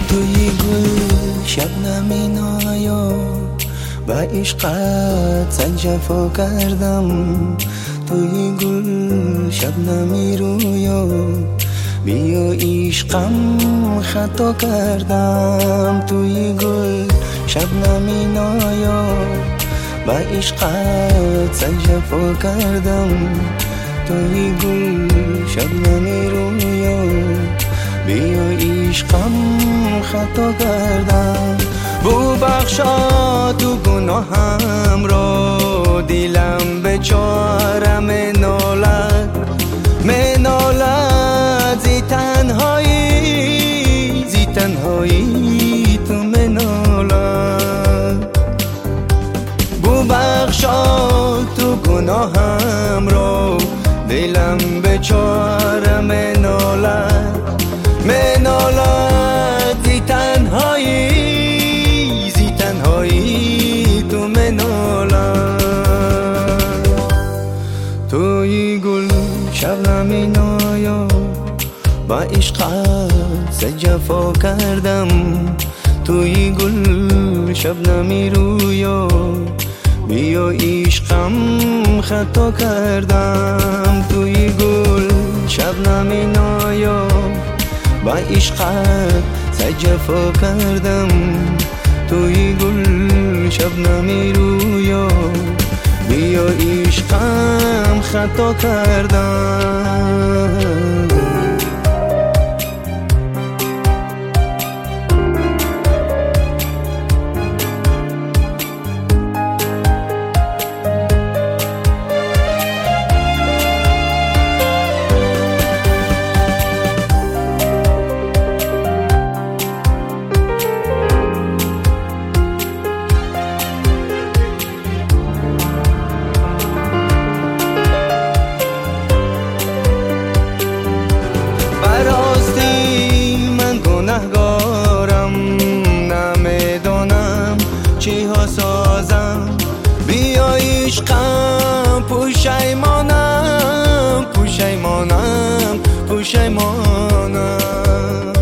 توی گل شبنمی نایاب با عشقت صد جفا کردم. توی گل شبنمی رویاب بیا عشقم خطا کردم. توی گل شبنمی نایاب با عشقت صد جفا کردم. توی گل شبنمی رویاب بیا عشقم خطا کردم. ببخشا تو گناهم را دلم بیچاره منالد زی تنهایی تو منالد. ببخشا تو گناهم را دلم بیچاره منالد زی تنهایی تو منالد. توی گل شبنمی نایاب با عشقت صد جفا کردم. توی گل شبنمی رویاب بیا عشقم خطا کردم. توی گل شبنمی نایاب با عشقت صد جفا کردم. توی گل شبنمی رویاب بیا عشقم خطا کردم. گناهکارم نمیدانم چی ها سازم. بیا عشقم پشیمانم.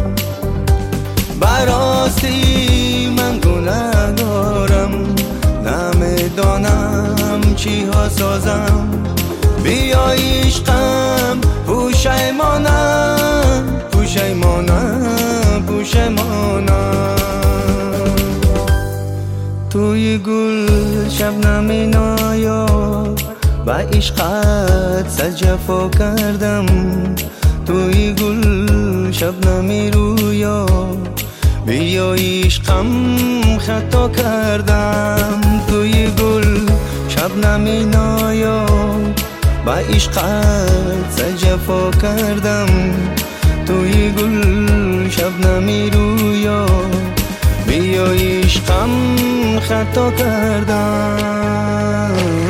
براستی من گناهکارم نمیدانم چی ها سازم. بیا عشقم پشیمانم. توی گل شبنمی نایاب با عشقت صد جفا کردم. توی گل شبنمی رویاب بیا عشقم خطا کردم. توی گل شبنمی نایاب با عشقت صد جفا کردم. توی گل شبنمی رویاب بیا عشقم خطا کردم.